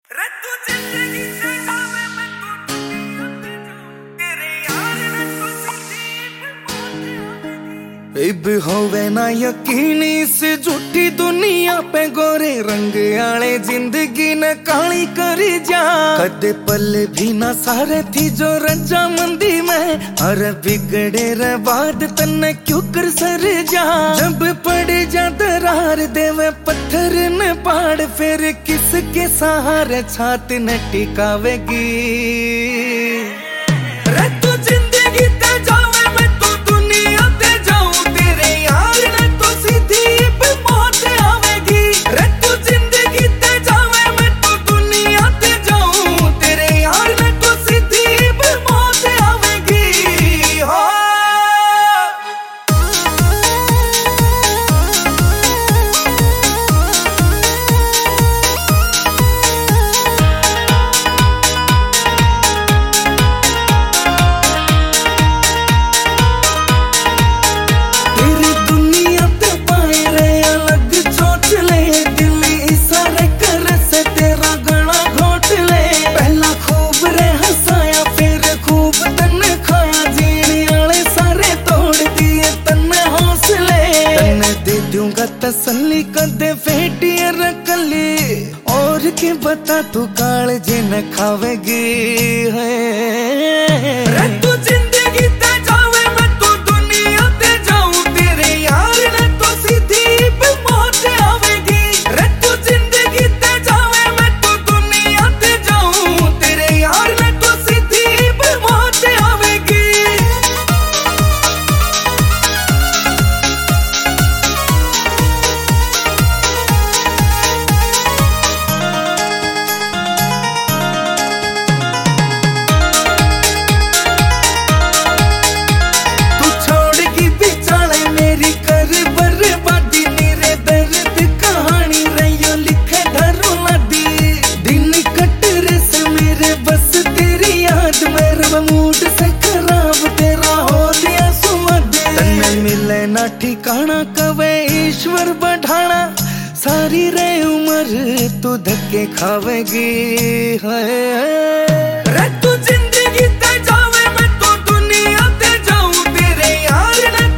इब होवे ना यकीनी से झूठी दुनिया पे गोरे रंग आले जिंदगी न काली करी जा कदे पल भी ना सारे थी जो रजा मंदी में हर बिगड़े रे बाद तन्ने क्यों कर सर जा जब पड़ जा दरार देवे पत्थर न पाड़ फिर किसके सहारे छात न टिकावेगी रे तू जिंदगी ते जावे मैं तो दुनिया ते जाऊं तेरे यार ने तो सीधी पे मौत आवेगी रे तू जिंदगी ते जावे मैं तो दुनिया ते जाऊं तेरे यार ने तो सीधी पे मौत आवेगी हो तसल्ली कदे फेटिया रखली और के बता तू काल जे न खावेगी है तू जिंदगी ते जावे मैं तो दुनिया ते जाऊं तेरे यार ने तो सीधी पे मौत आवेगी रे तू जिंदगी ते जावे मैं तो दुनिया ते जाऊं तेरे यार ने तो सीधी पे मौत आवेगी मूड से खराब तेरा हो दिया सुमद तन्ने मिले ना ठिकाना कवे ईश्वर बढ़ाना सारी रे उम्र तू धक्के खावेगी रे तू जिंदगी ते जावे मैं तो दुनिया ते जाऊं तेरे यार ने